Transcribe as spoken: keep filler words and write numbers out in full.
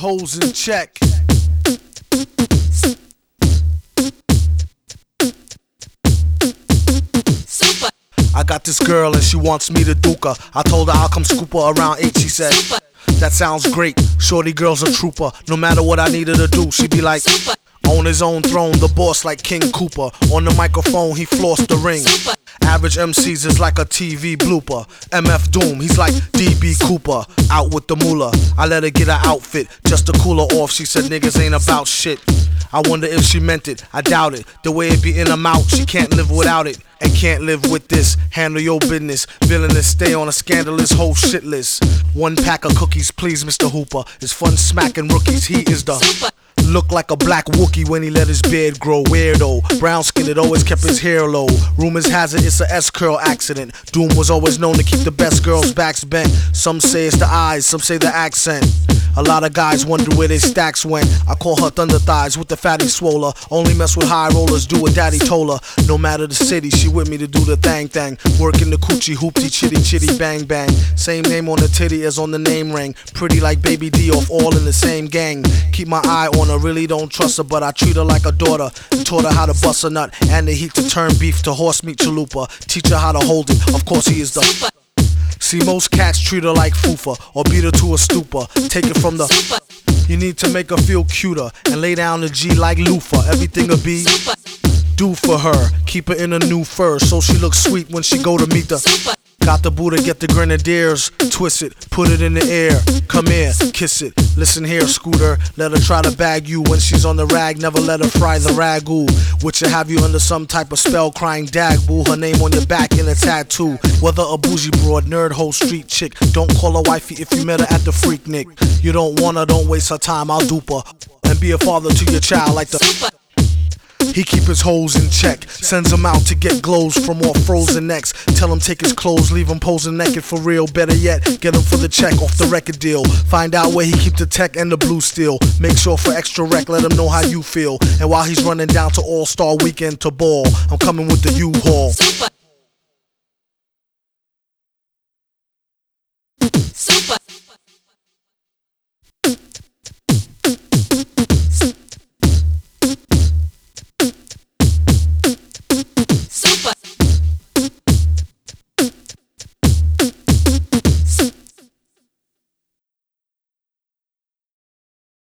hoes in check. I got this girl and she wants me to duke her. I told her I'll come scoop her around eight, she said. That sounds great, shorty girl's a trooper. No matter what I need her to do, she be like, on his own throne, the boss like King Cooper. On the microphone, he flossed the ring. Average M Cs is like a T V blooper. M F Doom, he's like D B Cooper. Out with the moolah, I let her get her outfit just to cool her off. She said niggas ain't about shit. I wonder if she meant it, I doubt it. The way it be in her mouth, she can't live without it. And can't live with this, handle your business. Villainous, stay on a scandalous whole shit list. One pack of cookies, please, Mister Hooper. It's fun smacking rookies, he is the look like a black Wookie when he let his beard grow. Weirdo, brown skinned, it always kept his hair low. Rumors has it it's a S-curl accident. Doom was always known to keep the best girls' backs bent. Some say it's the eyes, some say the accent. A lot of guys wonder where their stacks went. I call her thunder thighs with the fatty swoller. Only mess with high rollers, do what daddy told her. No matter the city, she with me to do the thang thang. Working the coochie hoopty chitty chitty bang bang. Same name on the titty as on the name ring. Pretty like Baby D off all in the same gang. Keep my eye on her, really don't trust her, but I treat her like a daughter. Taught her how to bust a nut and the heat to turn beef to horse meat chalupa. Teach her how to hold it, of course he is the. See, most cats treat her like fufa or beat her to a stupor. Take it from the. You need to make her feel cuter and lay down the G like loofah. Everything'll be do for her. Keep her in a new fur so she looks sweet when she go to meet the. Got the Buddha, get the grenadiers, twist it, put it in the air. Come here, kiss it, listen here, Scooter. Let her try to bag you when she's on the rag. Never let her fry the ragu, which will have you under some type of spell. Crying dag boo, her name on your back in a tattoo. Whether a bougie broad, nerd hoe, street chick, don't call her wifey if you met her at the Freak Nick. You don't want her, don't waste her time, I'll dupe her and be a father to your child like the. He keep his hoes in check, sends them out to get glows from all frozen necks. Tell him take his clothes, leave him posing naked for real. Better yet, get him for the check off the record deal. Find out where he keep the tech and the blue steel. Make sure for extra rec, let him know how you feel. And while he's running down to All-Star Weekend to ball, I'm coming with the U-Haul.